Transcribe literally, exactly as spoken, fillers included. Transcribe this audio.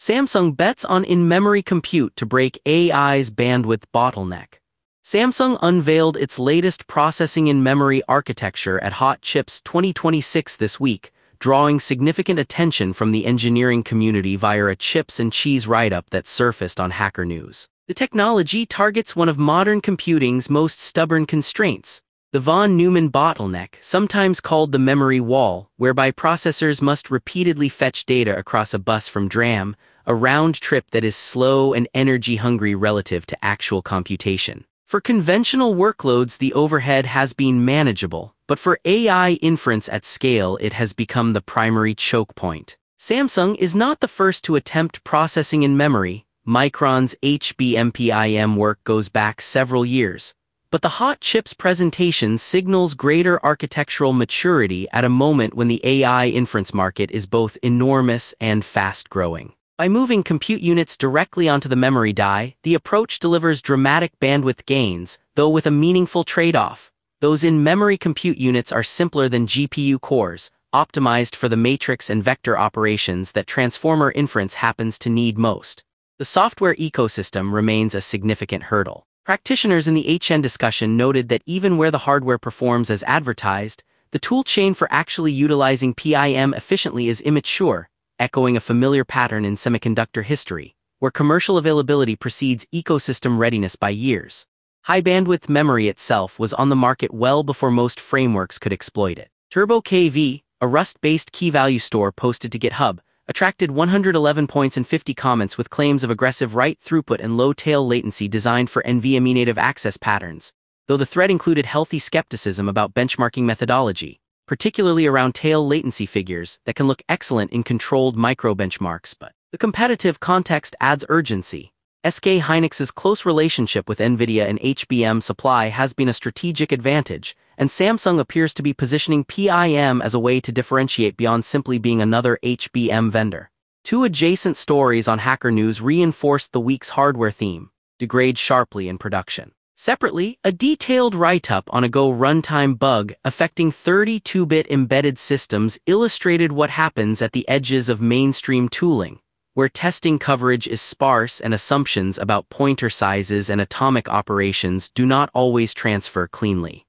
Samsung bets on in-memory compute to break A I's bandwidth bottleneck. Samsung unveiled its latest processing in-memory architecture at Hot Chips twenty twenty-six this week, drawing significant attention from the engineering community via a chips and cheese write-up that surfaced on Hacker News. The technology targets one of modern computing's most stubborn constraints, the von Neumann bottleneck, sometimes called the memory wall, whereby processors must repeatedly fetch data across a bus from DRAM, a round trip that is slow and energy-hungry relative to actual computation. For conventional workloads, the overhead has been manageable, but for A I inference at scale, it has become the primary choke point. Samsung is not the first to attempt processing in memory. Micron's H B M P I M work goes back several years. But the Hot Chips presentation signals greater architectural maturity at a moment when the A I inference market is both enormous and fast-growing. By moving compute units directly onto the memory die, the approach delivers dramatic bandwidth gains, though with a meaningful trade-off. Those in-memory compute units are simpler than G P U cores, optimized for the matrix and vector operations that transformer inference happens to need most. The software ecosystem remains a significant hurdle. Practitioners in the H N discussion noted that even where the hardware performs as advertised, the tool chain for actually utilizing P I M efficiently is immature, echoing a familiar pattern in semiconductor history, where commercial availability precedes ecosystem readiness by years. High-bandwidth memory itself was on the market well before most frameworks could exploit it. TurboKV, a Rust-based key-value store posted to GitHub, attracted one hundred eleven points and fifty comments with claims of aggressive write throughput and low tail latency designed for NVMe native access patterns, though the thread included healthy skepticism about benchmarking methodology, particularly around tail latency figures that can look excellent in controlled micro-benchmarks, but the competitive context adds urgency. S K Hynix's close relationship with NVIDIA and H B M supply has been a strategic advantage, and Samsung appears to be positioning P I M as a way to differentiate beyond simply being another H B M vendor. Two adjacent stories on Hacker News reinforced the week's hardware theme: degrade sharply in production. Separately, a detailed write-up on a Go runtime bug affecting thirty-two bit embedded systems illustrated what happens at the edges of mainstream tooling, where testing coverage is sparse and assumptions about pointer sizes and atomic operations do not always transfer cleanly.